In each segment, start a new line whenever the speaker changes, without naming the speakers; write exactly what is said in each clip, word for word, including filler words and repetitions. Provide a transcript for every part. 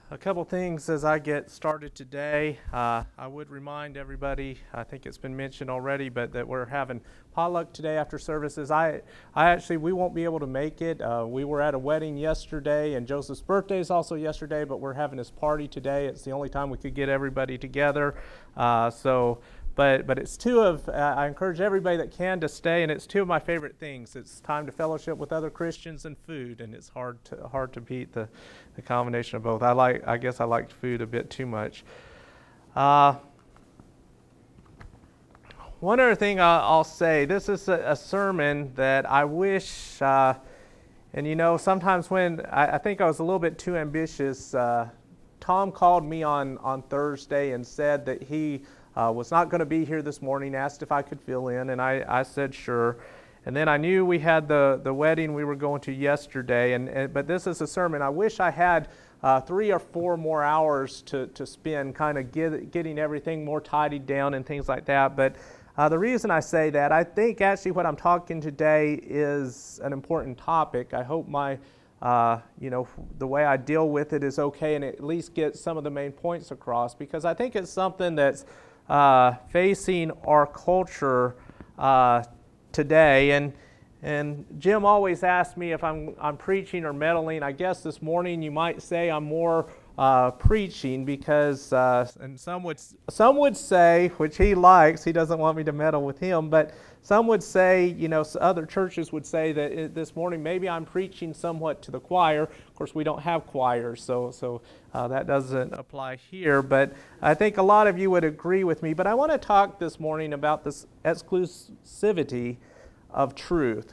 a couple things as I get started today. Uh, I would remind everybody, I think it's been mentioned already, but that we're having potluck today after services. I, I actually, we won't be able to make it. Uh, we were at a wedding yesterday, and Joseph's birthday is also yesterday, but we're having this party today. It's the only time we could get everybody together. Uh, so. But but it's two of, uh, I encourage everybody that can to stay, and it's two of my favorite things. It's time to fellowship with other Christians and food, and it's hard to hard to beat the, the combination of both. I like, I guess I like food a bit too much. Uh, one other thing I'll, I'll say, this is a, a sermon that I wish, uh, and you know, sometimes when, I, I think I was a little bit too ambitious, uh, Tom called me on, on Thursday and said that he Uh, was not going to be here this morning, asked if I could fill in, and I, I said sure. And then I knew we had the, the wedding we were going to yesterday, and, and but this is a sermon. I wish I had uh, three or four more hours to, to spend kind of get, getting everything more tidied down and things like that. But uh, the reason I say that, I think actually what I'm talking today is an important topic. I hope my Uh, you know, the way I deal with it is okay and at least get some of the main points across, because I think it's something that's uh, facing our culture uh, today. And and Jim always asks me if I'm I'm preaching or meddling. I guess this morning you might say I'm more uh, preaching, because uh, and some would some would say, which he likes, he doesn't want me to meddle with him, but some would say, you know, other churches would say that it, this morning maybe I'm preaching somewhat to the choir. Of course, we don't have choirs, so so uh, that doesn't apply here. But I think a lot of you would agree with me. But I want to talk this morning about this exclusivity of truth.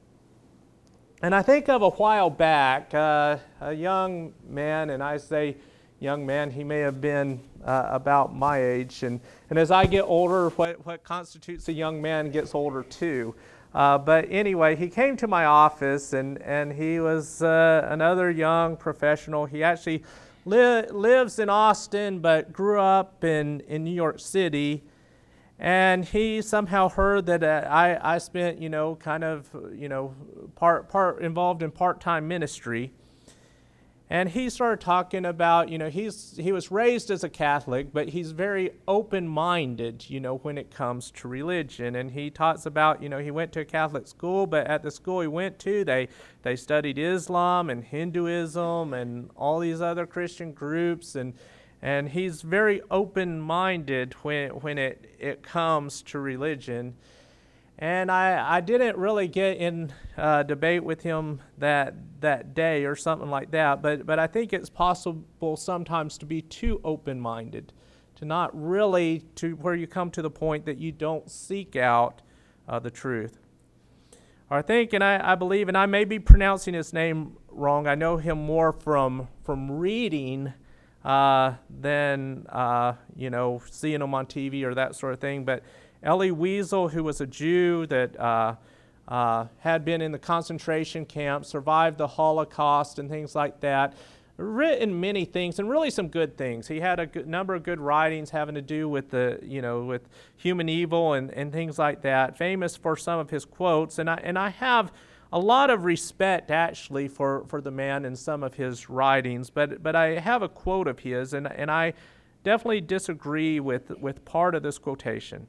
And I think of a while back, uh, a young man, and I say young man, he may have been uh, about my age, and, and as I get older, what, what constitutes a young man gets older too. Uh, but anyway, he came to my office, and, and he was uh, another young professional. He actually li- lives in Austin, but grew up in, in New York City. And he somehow heard that uh, I, I spent, you know, kind of, you know, part part involved in part-time ministry. And he started talking about, you know, he's he was raised as a Catholic, but he's very open-minded, you know, when it comes to religion. And he talks about, you know, he went to a Catholic school, but at the school he went to, they they studied Islam and Hinduism and all these other Christian groups, and And he's very open-minded when when it, it comes to religion. And I, I didn't really get in uh, debate with him that that day or something like that, but, but I think it's possible sometimes to be too open-minded, to not really, to where you come to the point that you don't seek out uh, the truth. I think, and I, I believe, and I may be pronouncing his name wrong, I know him more from from reading Uh, than, uh, you know, seeing them on T V or that sort of thing. But Elie Wiesel, who was a Jew that uh, uh, had been in the concentration camp, survived the Holocaust and things like that, written many things, and really some good things. He had a good number of good writings having to do with the, you know, with human evil and, and things like that, famous for some of his quotes. And I, and I have a lot of respect, actually, for, for the man and some of his writings, but but I have a quote of his, and and I definitely disagree with, with part of this quotation.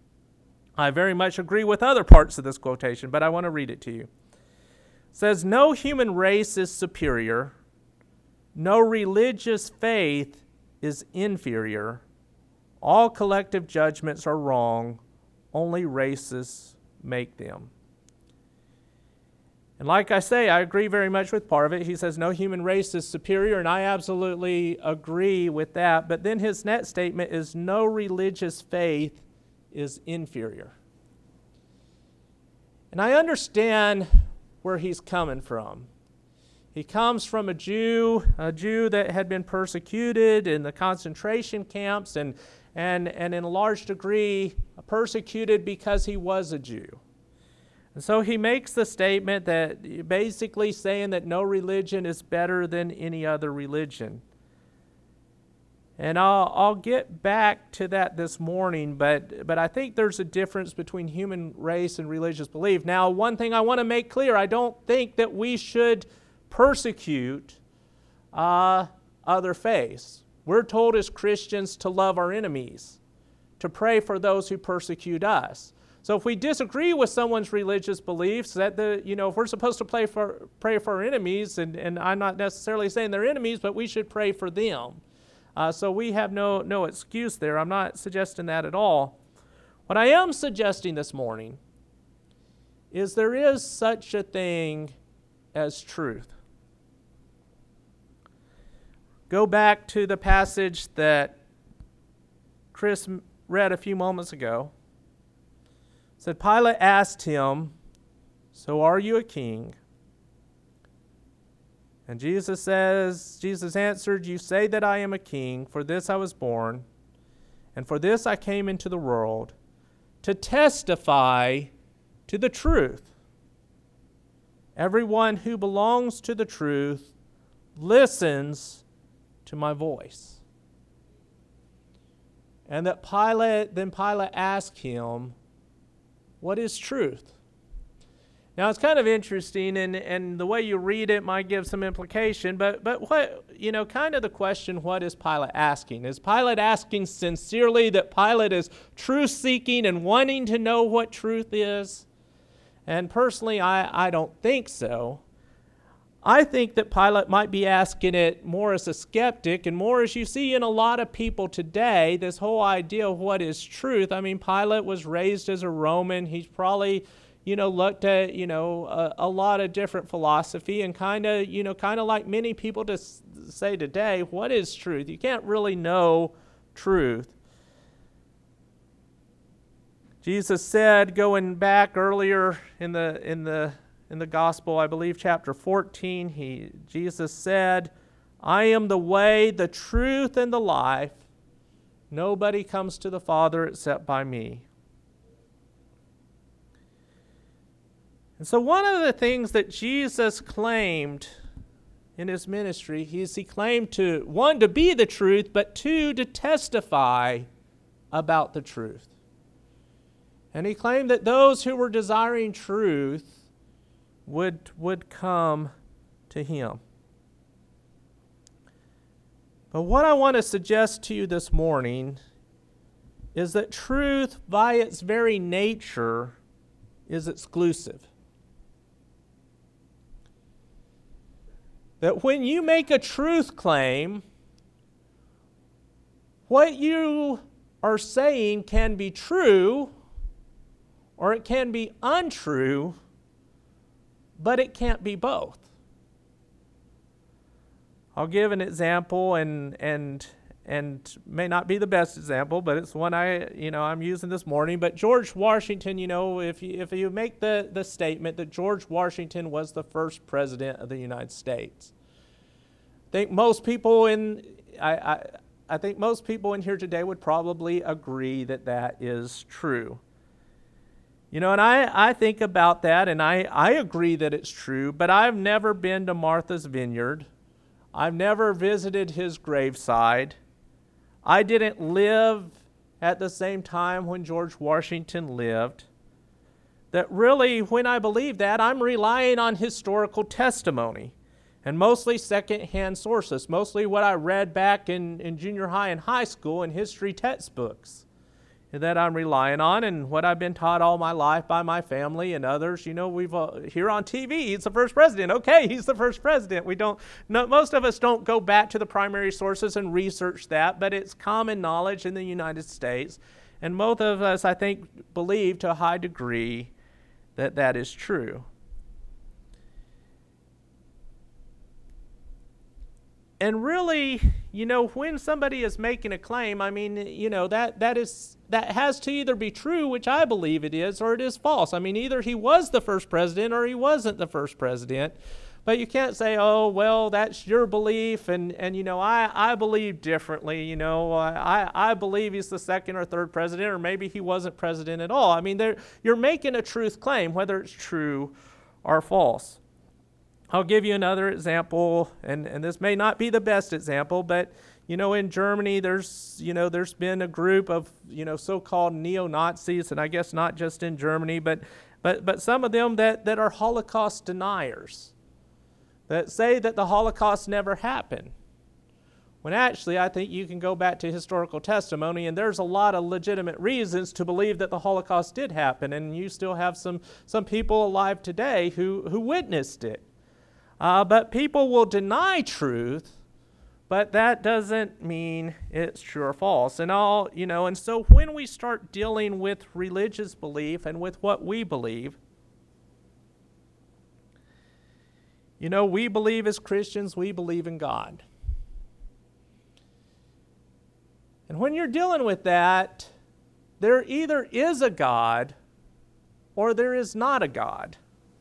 I very much agree with other parts of this quotation, but I want to read it to you. It says, "No human race is superior. No religious faith is inferior. All collective judgments are wrong. Only races make them." And like I say, I agree very much with part of it. He says no human race is superior, and I absolutely agree with that. But then his next statement is no religious faith is inferior. And I understand where he's coming from. He comes from a Jew, a Jew that had been persecuted in the concentration camps, and, and, and in a large degree persecuted because he was a Jew. And so he makes the statement that basically saying that no religion is better than any other religion. And I'll, I'll get back to that this morning, but, but I think there's a difference between human race and religious belief. Now, one thing I want to make clear, I don't think that we should persecute uh, other faiths. We're told as Christians to love our enemies, to pray for those who persecute us. So if we disagree with someone's religious beliefs, that the you know if we're supposed to pray for pray for our enemies, and, and I'm not necessarily saying they're enemies, but we should pray for them. Uh, so we have no no excuse there. I'm not suggesting that at all. What I am suggesting this morning is there is such a thing as truth. Go back to the passage that Chris read a few moments ago. It said, Pilate asked him, "So are you a king?" And Jesus says, Jesus answered, "You say that I am a king. For this I was born, and for this I came into the world, to testify to the truth. Everyone who belongs to the truth listens to my voice." And that Pilate, then Pilate asked him, "What is truth?" Now it's kind of interesting, and, and the way you read it might give some implication, but but what, you know, kind of the question, what is Pilate asking? Is Pilate asking sincerely that Pilate is truth-seeking and wanting to know what truth is? And personally, I, I don't think so. I think that Pilate might be asking it more as a skeptic, and more as you see in a lot of people today, this whole idea of what is truth. I mean, Pilate was raised as a Roman. He's probably, you know, looked at, you know, a, a lot of different philosophy, and kind of, you know, kind of like many people to s- say today, what is truth? You can't really know truth. Jesus said, going back earlier in the in the in the gospel, I believe chapter fourteen, he Jesus said, "I am the way, the truth, and the life. Nobody comes to the Father except by me." And so one of the things that Jesus claimed in his ministry is he claimed to, one, to be the truth, but two, to testify about the truth. And he claimed that those who were desiring truth would, would come to him. But what I want to suggest to you this morning is that truth, by its very nature, is exclusive. That when you make a truth claim, what you are saying can be true or it can be untrue, but it can't be both. I'll give an example, and and and may not be the best example, but it's one I you know I'm using this morning. But George Washington, you know, if you, if you make the, the statement that George Washington was the first president of the United States, I think most people in I I, I think most people in here today would probably agree that that is true. You know, and I, I think about that, and I, I agree that it's true, but I've never been to Martha's Vineyard. I've never visited his graveside. I didn't live at the same time when George Washington lived. That really, when I believe that, I'm relying on historical testimony, and mostly secondhand sources, mostly what I read back in, in junior high and high school in history textbooks that I'm relying on, and what I've been taught all my life by my family and others. You know, we've uh, here on T V, he's the first president. Okay, he's the first president. We don't, no, most of us don't go back to the primary sources and research that, but it's common knowledge in the United States, and most of us, I think, believe to a high degree that that is true. And really, you know, when somebody is making a claim, I mean, you know, that that is that has to either be true, which I believe it is, or it is false. I mean, either he was the first president or he wasn't the first president. But you can't say, oh, well, that's your belief, and, and you know, I, I believe differently. You know, I, I believe he's the second or third president, or maybe he wasn't president at all. I mean, you're making a truth claim, whether it's true or false. I'll give you another example, and, and this may not be the best example, but, you know, in Germany, there's, you know, there's been a group of, you know, so-called neo-Nazis, and I guess not just in Germany, but but but some of them that, that are Holocaust deniers, that say that the Holocaust never happened. When actually, I think you can go back to historical testimony, and there's a lot of legitimate reasons to believe that the Holocaust did happen, and you still have some, some people alive today who, who witnessed it. Uh, but people will deny truth, but that doesn't mean it's true or false. And all, you know, and so when we start dealing with religious belief and with what we believe, you know, we believe as Christians, we believe in God. And when you're dealing with that, there either is a God or there is not a God.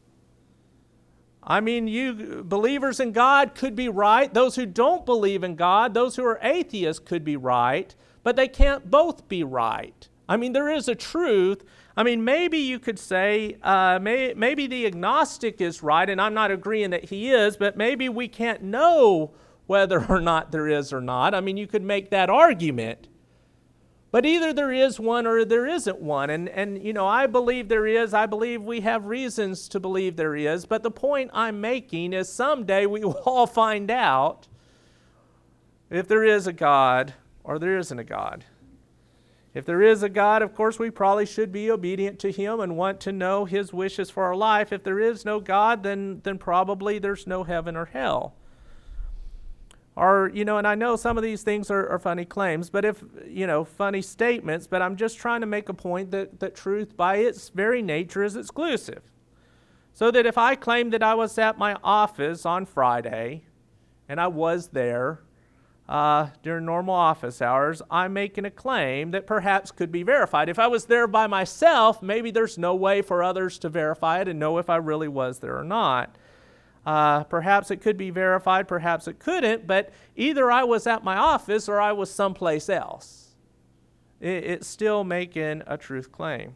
I mean, you believers in God could be right. Those who don't believe in God, those who are atheists could be right, but they can't both be right. I mean, there is a truth. I mean, maybe you could say, uh, may, maybe the agnostic is right, and I'm not agreeing that he is, but maybe we can't know whether or not there is or not. I mean, you could make that argument. But either there is one or there isn't one. And, and, you know, I believe there is. I believe we have reasons to believe there is. But the point I'm making is someday we will all find out if there is a God or there isn't a God. If there is a God, of course, we probably should be obedient to him and want to know his wishes for our life. If there is no God, then, then probably there's no heaven or hell. Or, you know, and I know some of these things are, are funny claims, but if, you know, funny statements, but I'm just trying to make a point that, that truth by its very nature is exclusive. So that if I claim that I was at my office on Friday, and I was there uh, during normal office hours, I'm making a claim that perhaps could be verified. If I was there by myself, maybe there's no way for others to verify it and know if I really was there or not. Uh, perhaps it could be verified, perhaps it couldn't, but either I was at my office or I was someplace else. It, it's still making a truth claim.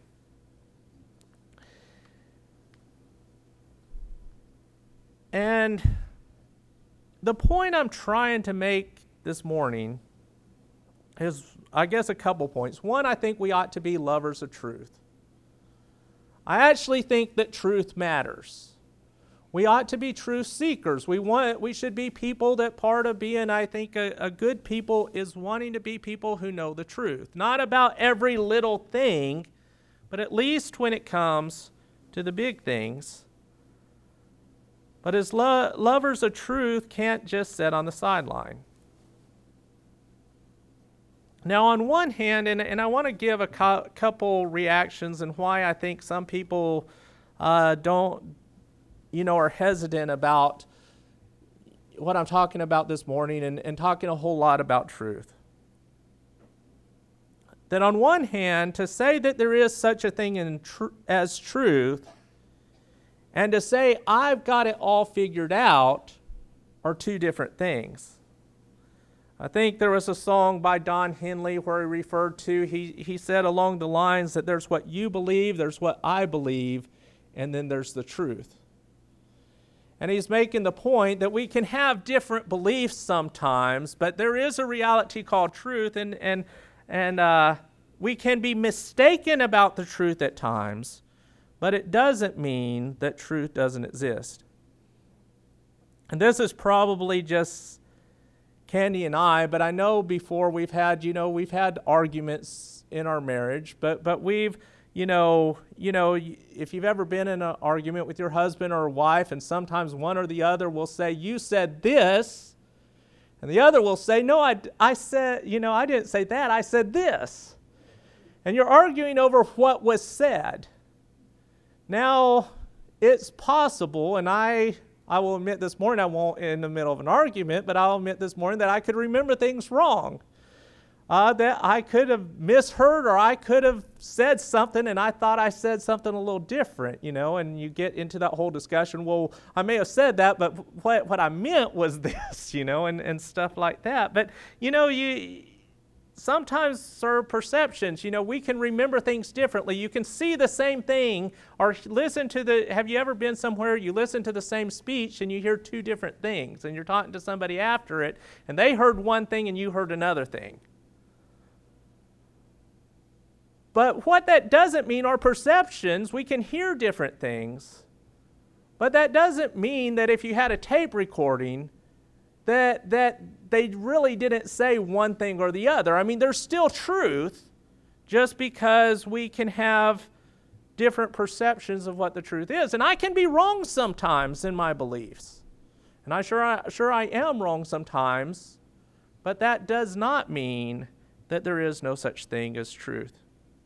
And the point I'm trying to make this morning is, I guess, a couple points. One, I think we ought to be lovers of truth. I actually think that truth matters. We ought to be truth seekers. We want. We should be people that part of being, I think, a, a good people is wanting to be people who know the truth. Not about every little thing, but at least when it comes to the big things. But as lo- lovers of truth can't just sit on the sideline. Now, on one hand, and, and I want to give a co- couple reactions and why I think some people uh, don't, you know, are hesitant about what I'm talking about this morning and, and talking a whole lot about truth. That on one hand, to say that there is such a thing in tr- as truth, and to say I've got it all figured out, are two different things. I think there was a song by Don Henley where he referred to, he, he said along the lines that there's what you believe, there's what I believe, and then there's the truth. And he's making the point that we can have different beliefs sometimes, but there is a reality called truth, and and and uh, we can be mistaken about the truth at times, but it doesn't mean that truth doesn't exist. And this is probably just Candy and I, but I know before we've had, you know, we've had arguments in our marriage, but but we've You know, you know, if you've ever been in an argument with your husband or wife, and sometimes one or the other will say, you said this, and the other will say, no, I, I said, you know, I didn't say that, I said this. And you're arguing over what was said. Now, it's possible, and I, I will admit this morning, I won't in the middle of an argument, but I'll admit this morning that I could remember things wrong. Uh, that I could have misheard, or I could have said something and I thought I said something a little different, you know, and you get into that whole discussion, well, I may have said that, but what, what I meant was this, you know, and, and stuff like that. But, you know, you sometimes serve perceptions. You know, we can remember things differently. You can see the same thing or listen to the, have you ever been somewhere, you listen to the same speech and you hear two different things, and you're talking to somebody after it, and they heard one thing and you heard another thing. But what that doesn't mean are perceptions. We can hear different things. But that doesn't mean that if you had a tape recording, that that they really didn't say one thing or the other. I mean, there's still truth, just because we can have different perceptions of what the truth is. And I can be wrong sometimes in my beliefs. And I sure I, sure I am wrong sometimes, but that does not mean that there is no such thing as truth.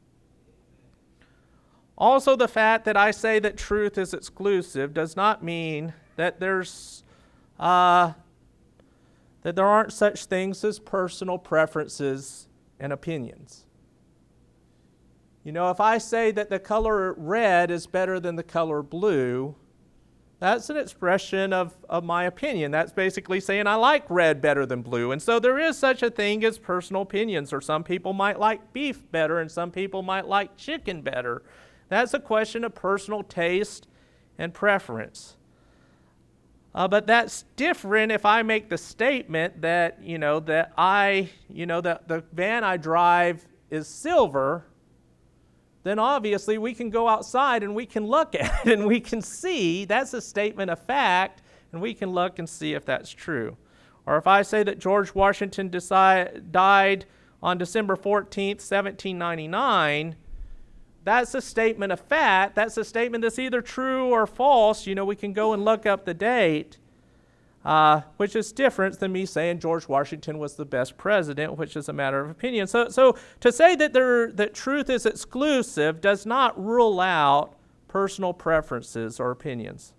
Also, the fact that I say that truth is exclusive does not mean that there's uh, that there aren't such things as personal preferences and opinions. You know, if I say that the color red is better than the color blue, that's an expression of, of my opinion. That's basically saying I like red better than blue. And so there is such a thing as personal opinions, or some people might like beef better and some people might like chicken better. That's a question of personal taste and preference. Uh, but that's different if I make the statement that, you know, that I, you know, that the van I drive is silver. Then obviously we can go outside and we can look at it and we can see that's a statement of fact, and we can look and see if that's true. Or if I say that George Washington decide, died on December fourteenth, seventeen ninety-nine, that's a statement of fact. That's a statement that's either true or false. You know, we can go and look up the date, uh, which is different than me saying George Washington was the best president, which is a matter of opinion. So, so to say that there that truth is exclusive does not rule out personal preferences or opinions.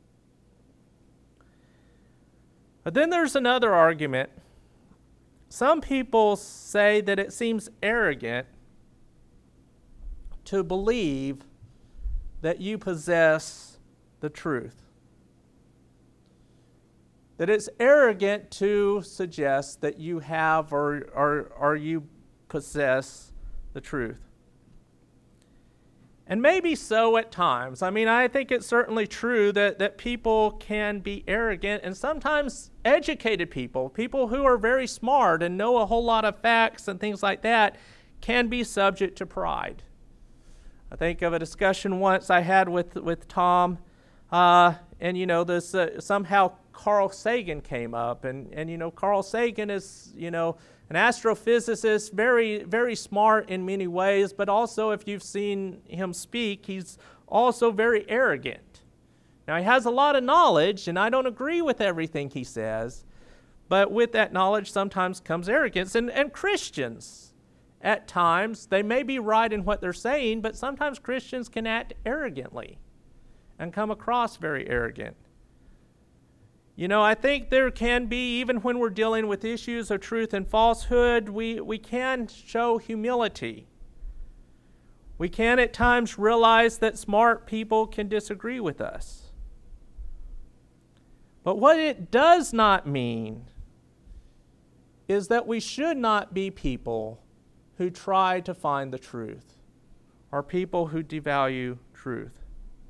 But then there's another argument. Some people say that it seems arrogant to believe that you possess the truth. That it's arrogant to suggest that you have or, or, or you possess the truth. And maybe so at times. I mean, I think it's certainly true that, that people can be arrogant, and sometimes educated people, people who are very smart and know a whole lot of facts and things like that, can be subject to pride. I think of a discussion once I had with, with Tom, uh, and, you know, this uh, somehow Carl Sagan came up, and, and, you know, Carl Sagan is, you know, an astrophysicist, very, very smart in many ways, but also if you've seen him speak, he's also very arrogant. Now, he has a lot of knowledge, and I don't agree with everything he says, but with that knowledge sometimes comes arrogance. And, and Christians, at times, they may be right in what they're saying, but sometimes Christians can act arrogantly and come across very arrogant. You know, I think there can be, even when we're dealing with issues of truth and falsehood, we, we can show humility. We can at times realize that smart people can disagree with us. But what it does not mean is that we should not be people who try to find the truth, or people who devalue truth.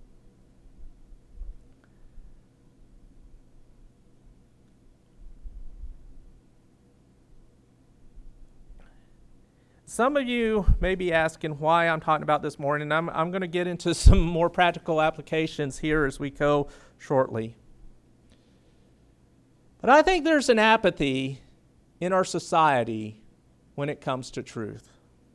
Some of you may be asking why I'm talking about this morning. I'm, I'm going to get into some more practical applications here as we go shortly. But I think there's an apathy in our society when it comes to truth.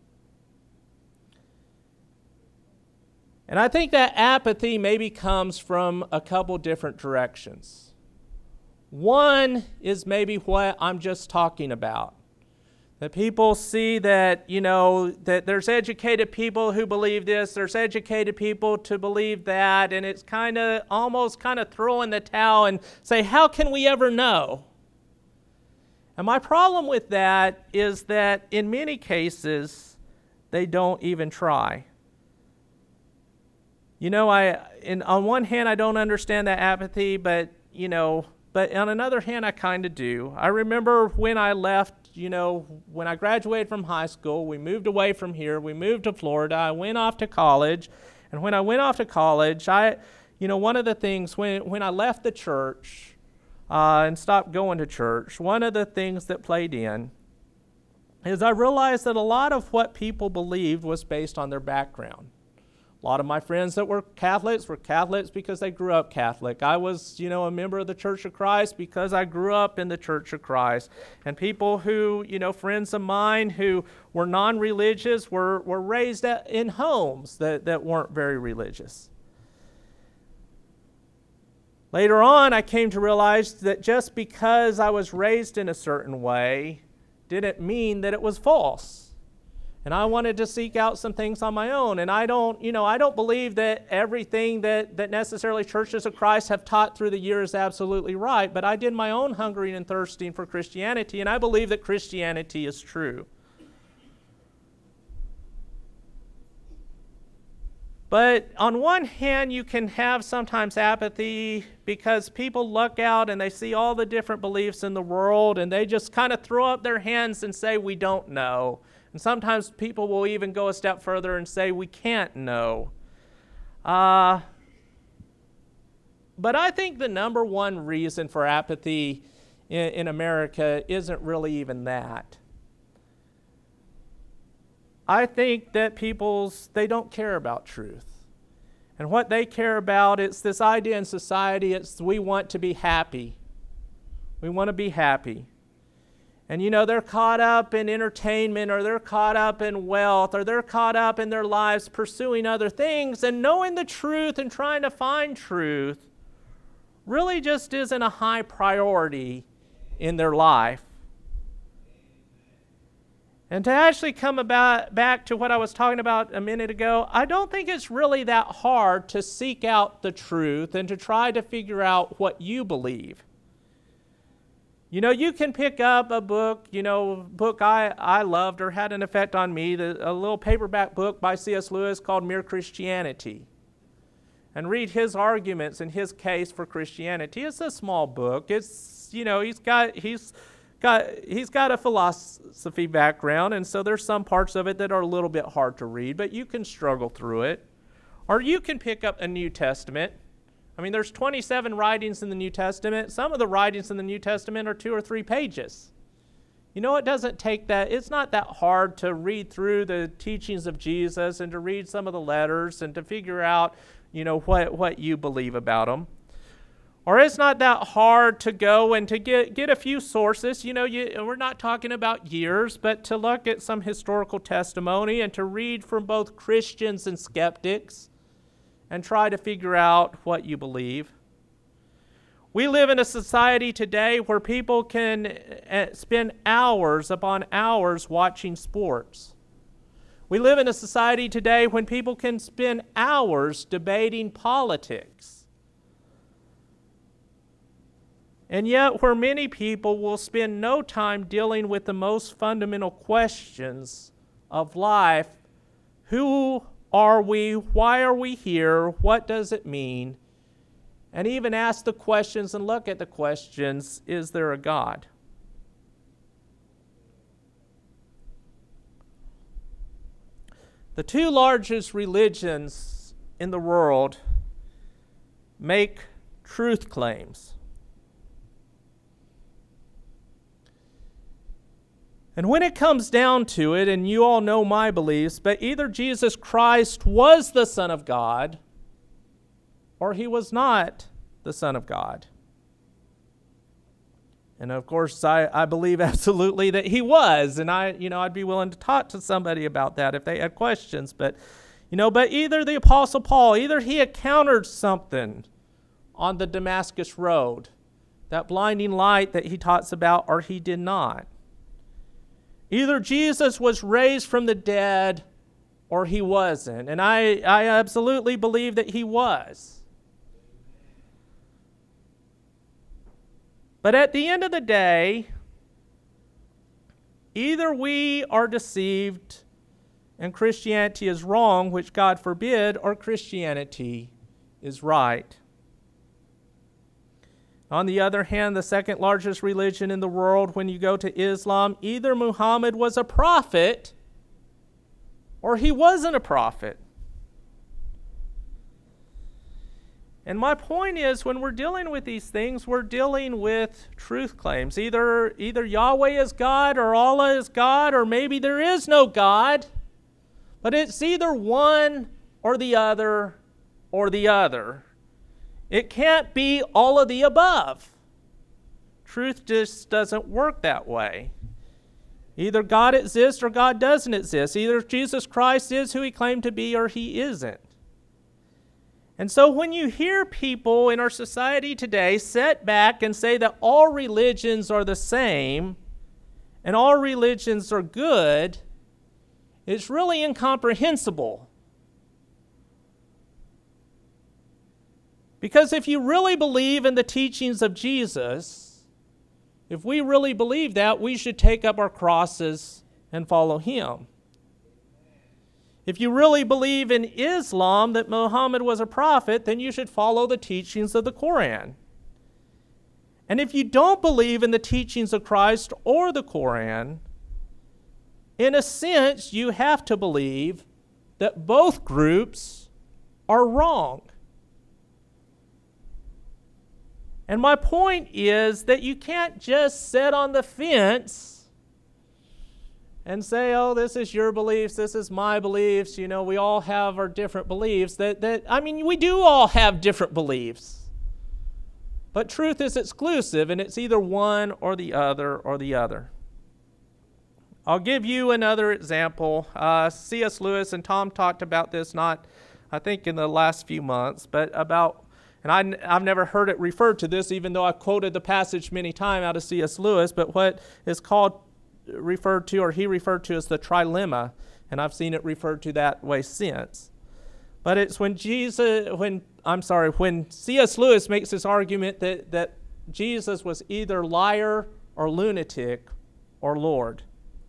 And I think that apathy maybe comes from a couple different directions. One is maybe what I'm just talking about. That people see that, you know, that there's educated people who believe this, there's educated people to believe that, and it's kind of almost kind of throw in the towel and say, how can we ever know? And my problem with that is that in many cases, they don't even try. You know, I, in, on one hand, I don't understand that apathy, but, you know, but on another hand, I kind of do. I remember when I left, you know, when I graduated from high school, we moved away from here, we moved to Florida, I went off to college, and when I went off to college, I, you know, one of the things, when, when I left the church, Uh, and stopped going to church, one of the things that played in is I realized that a lot of what people believed was based on their background. A lot of my friends that were Catholics were Catholics because they grew up Catholic. I was, you know, a member of the Church of Christ because I grew up in the Church of Christ. And people who, you know, friends of mine who were non-religious were, were raised at, in homes that, that weren't very religious. Later on, I came to realize that just because I was raised in a certain way didn't mean that it was false. And I wanted to seek out some things on my own. And I don't, you know, I don't believe that everything that, that necessarily churches of Christ have taught through the years is absolutely right. But I did my own hungering and thirsting for Christianity, and I believe that Christianity is true. But on one hand, you can have sometimes apathy because people look out and they see all the different beliefs in the world, and they just kind of throw up their hands and say, we don't know. And sometimes people will even go a step further and say, we can't know. Uh, but I think the number one reason for apathy in, in America isn't really even that. I think that people's, they don't care about truth. And what they care about, it's this idea in society, it's we want to be happy. We want to be happy. And, you know, they're caught up in entertainment, or they're caught up in wealth, or they're caught up in their lives pursuing other things, and knowing the truth and trying to find truth really just isn't a high priority in their life. And to actually come about back to what I was talking about a minute ago, I don't think it's really that hard to seek out the truth and to try to figure out what you believe. You know, you can pick up a book, you know, book I, I loved or had an effect on me, the, a little paperback book by C S Lewis called Mere Christianity, and read his arguments and his case for Christianity. It's a small book. It's, you know, he's got, he's got, he's got a philosophy background, and so there's some parts of it that are a little bit hard to read, but you can struggle through it. Or you can pick up a New Testament. I mean, there's twenty-seven writings in the New Testament. Some of the writings in the New Testament are two or three pages. You know, it doesn't take that, it's not that hard to read through the teachings of Jesus and to read some of the letters and to figure out, you know, what, what you believe about them. Or it's not that hard to go and to get, get a few sources. You know, you, we're not talking about years, but to look at some historical testimony and to read from both Christians and skeptics, and try to figure out what you believe. We live in a society today where people can spend hours upon hours watching sports. We live in a society today when people can spend hours debating politics. And yet, where many people will spend no time dealing with the most fundamental questions of life: who are we? Why are we here? What does it mean? And even ask the questions and look at the questions, is there a God? The two largest religions in the world make truth claims. And when it comes down to it, and you all know my beliefs, but either Jesus Christ was the Son of God, or he was not the Son of God. And of course, I, I believe absolutely that he was, and I, you know, I'd be willing to talk to somebody about that if they had questions. But, you know, but either the Apostle Paul, either he encountered something on the Damascus Road, that blinding light that he talks about, or he did not. Either Jesus was raised from the dead or he wasn't. And I, I absolutely believe that he was. But at the end of the day, either we are deceived and Christianity is wrong, which God forbid, or Christianity is right. On the other hand, the second largest religion in the world, when you go to Islam, either Muhammad was a prophet or he wasn't a prophet. And my point is, when we're dealing with these things, we're dealing with truth claims. Either, either Yahweh is God or Allah is God, or maybe there is no God. But it's either one or the other or the other. It can't be all of the above. Truth just doesn't work that way. Either God exists or God doesn't exist. Either Jesus Christ is who he claimed to be or he isn't. And so when you hear people in our society today sit back and say that all religions are the same and all religions are good, it's really incomprehensible. Because if you really believe in the teachings of Jesus, if we really believe that, we should take up our crosses and follow him. If you really believe in Islam that Muhammad was a prophet, then you should follow the teachings of the Quran. And if you don't believe in the teachings of Christ or the Quran, in a sense, you have to believe that both groups are wrong. And my point is that you can't just sit on the fence and say, oh, this is your beliefs, this is my beliefs, you know, we all have our different beliefs. That, that I mean, we do all have different beliefs. But truth is exclusive, and it's either one or the other or the other. I'll give you another example. Uh, C S Lewis and Tom talked about this, not, I think, in the last few months, but about And I, I've never heard it referred to this, even though I quoted the passage many times out of C S Lewis, but what is called, referred to, or he referred to as the trilemma, and I've seen it referred to that way since. But it's when Jesus, when, I'm sorry, when C S Lewis makes this argument that, that Jesus was either liar or lunatic or Lord.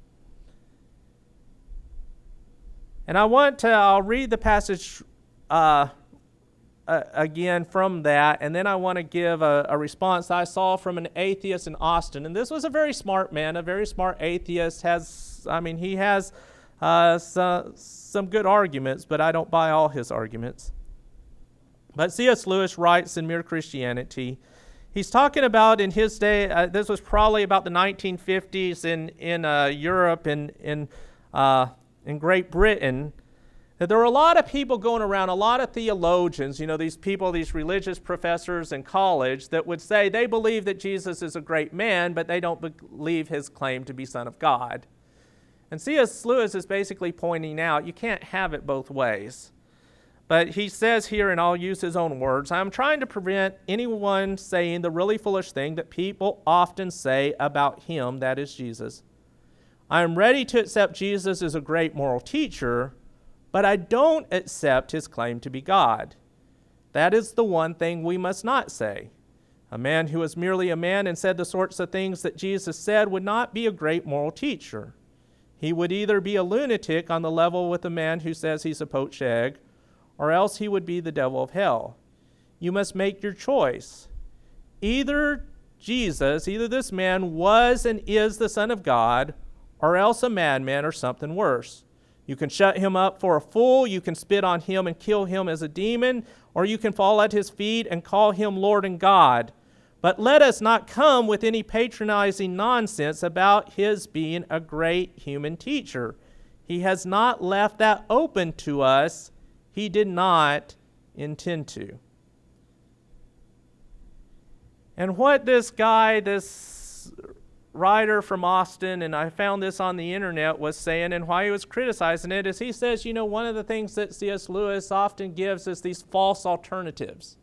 And I want to, I'll read the passage uh, Uh, again from that, and then I want to give a, a response I saw from an atheist in Austin. And this was a very smart man, a very smart atheist. Has, I mean, he has uh, so, some good arguments, but I don't buy all his arguments. But C S Lewis writes in Mere Christianity, he's talking about in his day, uh, this was probably about the nineteen fifties in, in uh, Europe and in, uh, in Great Britain, that there were a lot of people going around, a lot of theologians, you know, these people, these religious professors in college that would say they believe that Jesus is a great man, but they don't believe his claim to be Son of God. And C S Lewis is basically pointing out you can't have it both ways. But he says here, and I'll use his own words, I'm trying to prevent anyone saying the really foolish thing that people often say about him, that is Jesus. I am ready to accept Jesus as a great moral teacher, but I don't accept his claim to be God. That is the one thing we must not say. A man who was merely a man and said the sorts of things that Jesus said would not be a great moral teacher. He would either be a lunatic on the level with a man who says he's a poached egg, or else he would be the devil of hell. You must make your choice. Either Jesus, either this man was and is the Son of God, or else a madman or something worse. You can shut him up for a fool, you can spit on him and kill him as a demon, or you can fall at his feet and call him Lord and God. But let us not come with any patronizing nonsense about his being a great human teacher. He has not left that open to us. He did not intend to. And what this guy, this writer from Austin, and I found this on the internet, was saying, and why he was criticizing it, is he says, you know, one of the things that C S Lewis often gives is these false alternatives.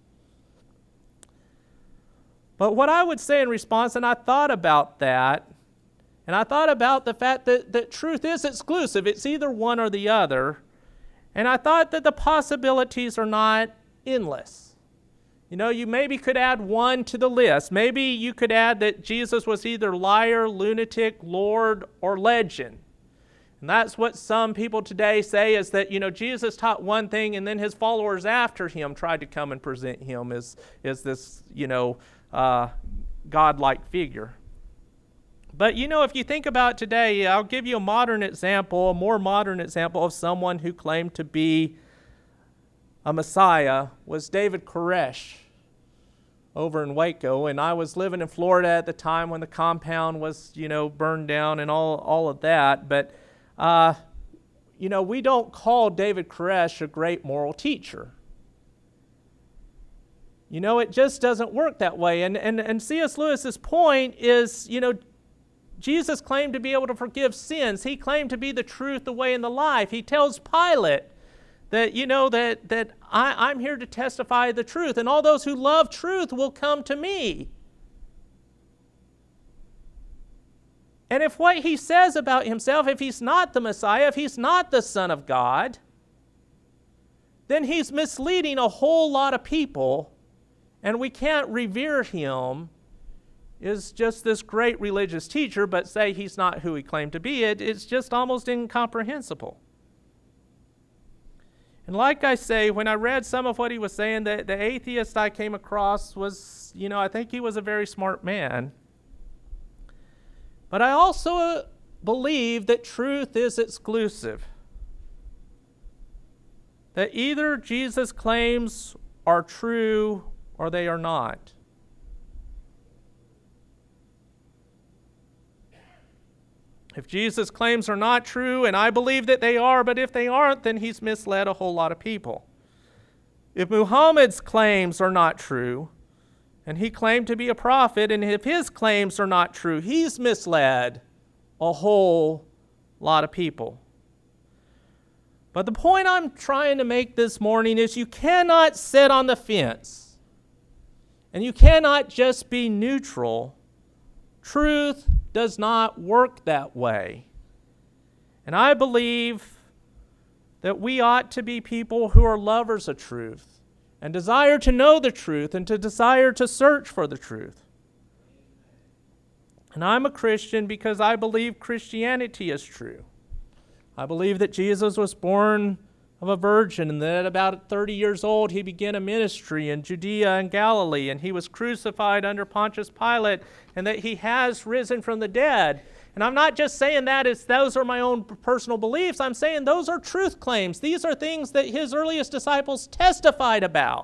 But what I would say in response, and I thought about that, and I thought about the fact that, that truth is exclusive. It's either one or the other. And I thought that the possibilities are not endless. You know, you maybe could add one to the list. Maybe you could add that Jesus was either liar, lunatic, Lord, or legend. And that's what some people today say, is that, you know, Jesus taught one thing and then his followers after him tried to come and present him as, as this, you know, uh, God-like figure. But, you know, if you think about it today, I'll give you a modern example, a more modern example of someone who claimed to be a Messiah, was David Koresh over in Waco. And I was living in Florida at the time when the compound was, you know, burned down and all, all of that. But, uh, you know, we don't call David Koresh a great moral teacher. You know, it just doesn't work that way. And, and, and C S Lewis's point is, you know, Jesus claimed to be able to forgive sins. He claimed to be the truth, the way, and the life. He tells Pilate that, you know, that, that I, I'm here to testify the truth, and all those who love truth will come to me. And if what he says about himself, if he's not the Messiah, if he's not the Son of God, then he's misleading a whole lot of people, and we can't revere him as just this great religious teacher, but say he's not who he claimed to be. It, it's just almost incomprehensible. And like I say, when I read some of what he was saying, the, the atheist I came across was, you know, I think he was a very smart man. But I also believe that truth is exclusive. That either Jesus' claims are true or they are not. If Jesus' claims are not true, and I believe that they are, but if they aren't, then he's misled a whole lot of people. If Muhammad's claims are not true, and he claimed to be a prophet, and if his claims are not true, he's misled a whole lot of people. But the point I'm trying to make this morning is you cannot sit on the fence, and you cannot just be neutral. Truth does not work that way. And I believe that we ought to be people who are lovers of truth and desire to know the truth and to desire to search for the truth. And I'm a Christian because I believe Christianity is true. I believe that Jesus was born of a virgin, and that at about thirty years old he began a ministry in Judea and Galilee, and he was crucified under Pontius Pilate, and that he has risen from the dead. And I'm not just saying that as those are my own personal beliefs. I'm saying those are truth claims. These are things that his earliest disciples testified about.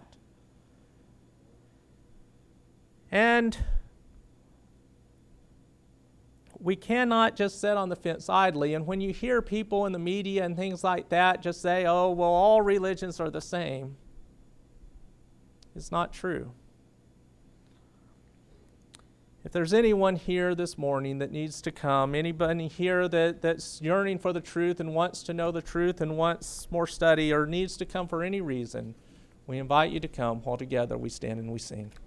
And we cannot just sit on the fence idly. And when you hear people in the media and things like that just say, oh, well, all religions are the same, it's not true. If there's anyone here this morning that needs to come, anybody here that, that's yearning for the truth and wants to know the truth and wants more study or needs to come for any reason, we invite you to come while together we stand and we sing.